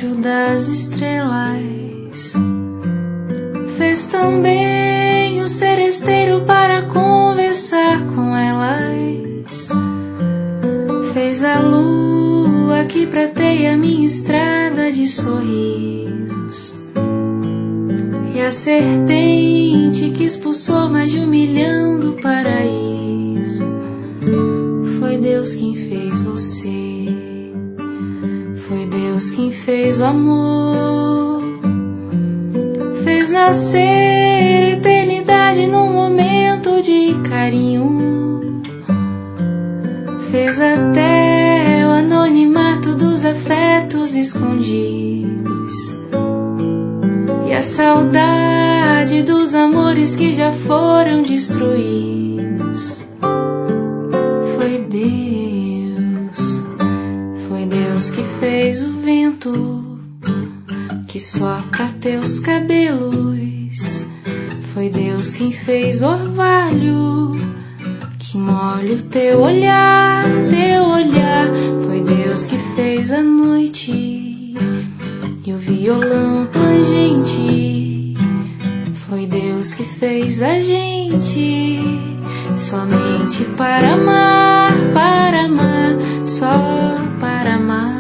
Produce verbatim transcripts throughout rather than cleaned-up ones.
rancho das estrelas. Fez também o seresteiro para conversar com elas. Fez a lua que prateia minha estrada de sorrisos, e a serpente que expulsou mais de um milhão do paraíso. Foi Deus quem fez você, foi Deus quem fez o amor. Fez nascer eternidade num momento de carinho. Fez até o anonimato dos afetos escondidos, e a saudade dos amores que já foram destruídos. Foi Deus, foi Deus que fez o vento que sopra teus cabelos. Foi Deus quem fez o orvalho que molha o teu olhar, teu olhar. Foi Deus que fez a noite e o violão plangente. Foi Deus que fez a gente somente para amar, para amar, só para amar.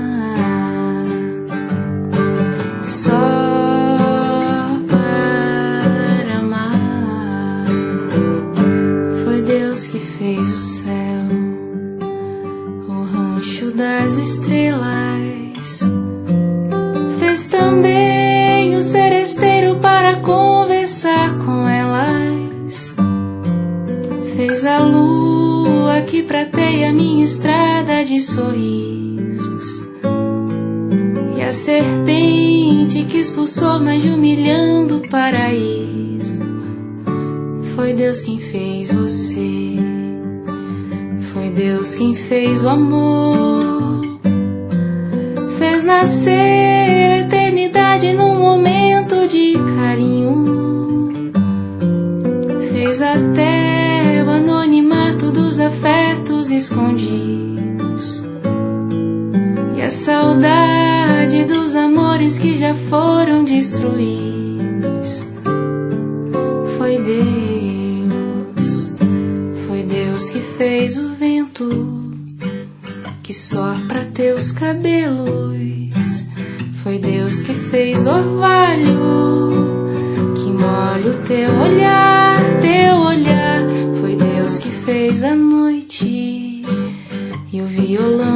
Só para amar. Foi Deus que fez o céu, o rancho das estrelas. Fez também o seresteiro para conversar com elas. Fez a lua que prateia minha estrada de sorrisos, e a serpente que expulsou mais de um milhão do paraíso. Foi Deus quem fez você, foi Deus quem fez o amor. Fez nascer eternidade num momento de carinho. Fez até o anonimato dos afetos escondidos, e a saudade dos amores que já foram destruídos. Foi Deus, foi Deus que fez o vento que sopra teus cabelos. Foi Deus que fez o orvalho que molha o teu olhar, teu olhar. Foi Deus que fez a noite e o violão